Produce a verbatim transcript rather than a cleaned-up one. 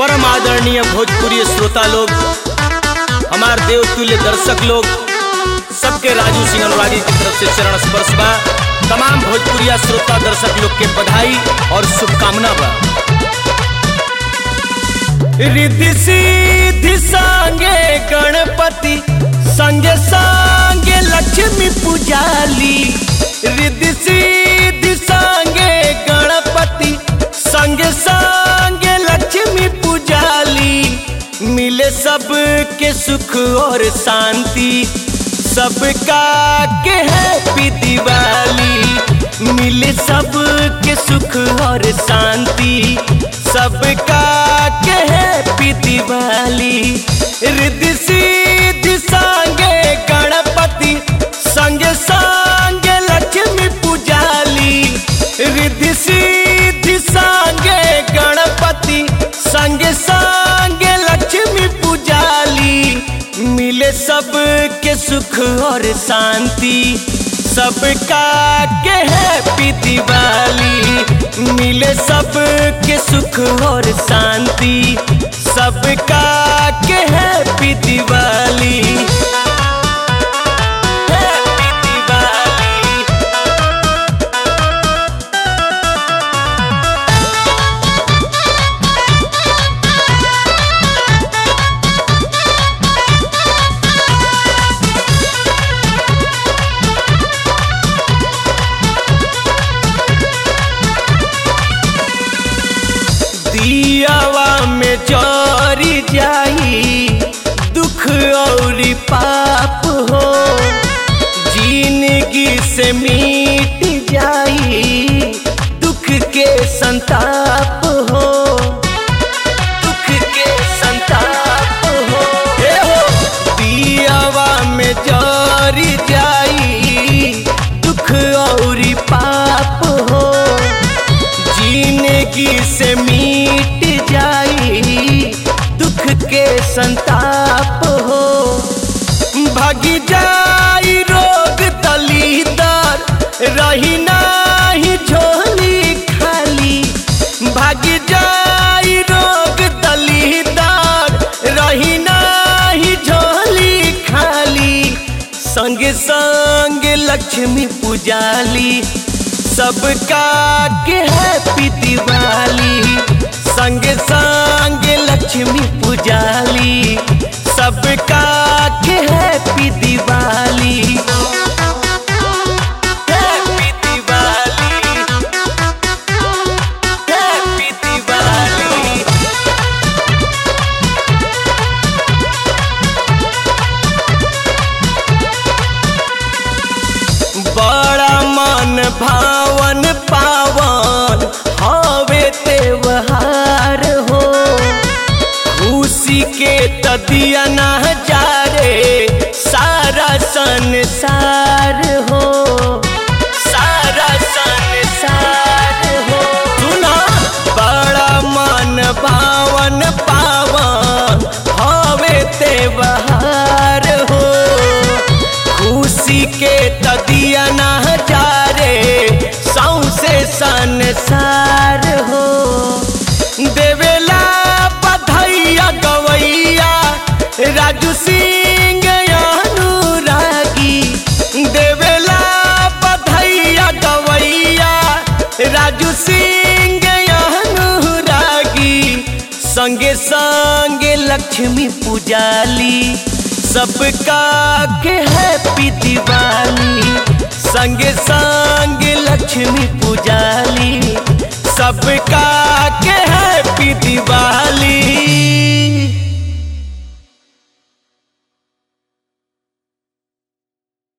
परम आदरणीय भोजपुरी श्रोता लोग, हमार देवतुल्य दर्शक लोग, सबके राजू सिंह अनुरागी की तरफ से चरण स्पर्श बा। तमाम भोजपुरिया श्रोता दर्शक लोग के बधाई और शुभकामना बा। रिद्धि सिद्धि संगे गणपति संगे संगे लक्ष्मी पूजाली। रिद्धि सिद्धि संगे गणपति संगे संगे लक्ष्मी पूजाली। मिले सबके सुख और शांति, सबका के हैप्पी दिवाली। मिले सबके सुख और शांति, सबका के हैप्पी दिवाली। रिद्धि सिद्धि संगे गणपति संगे संगे लक्ष्मी पूजाली। रिद्धि सिद्धि संगे गणपति संगे संगे लक्ष्मी पूजाली। मिले सबके सुख और शांति, सबका के हैप्पी दिवाली। मिले सबके सुख और शांति, सबका के हैप्पी दिवाली। हैप्पी दिवाली। दियावा में जरी जाई दुख और पाप हो। जिंदगी से मिट जाई दुख के संताप हो। दुख के संताप हो। ए हो दियावा में जरी जाई दुख और पाप हो। जिंदगी से मिट जाई दुख के संताप हो। भागी जाई रोग दलीदर, रही नाही झोली खाली। भागी जाई रोग दलीदर, रही नाही झोली खाली। संग संग लक्ष्मी पूजाली, सबका के हैप्पी दिवाली। संग संग लक्ष्मी पूजाली, सबका के happy Diwali. Happy Diwali. Happy Diwali. बड़ा मन भावन पावन हवे त्योहार हो। खुशी के तदिया ना जारे सारा संसार हो। सारा संसार हो। सुना बड़ा मन भावन पावन हवे त्योहार हो। खुशी के तदिया ना जारे सौंसे संसार हो। देवेला बधैया गवैया राजू सिंह अनुरागी। देवेला बधैया गवैया राजू सिंह अनुरागी। संगे संगे लक्ष्मी पूजाली, सबका के हैप्पी दिवाली। संगे संगे लक्ष्मी पूजाली, सबका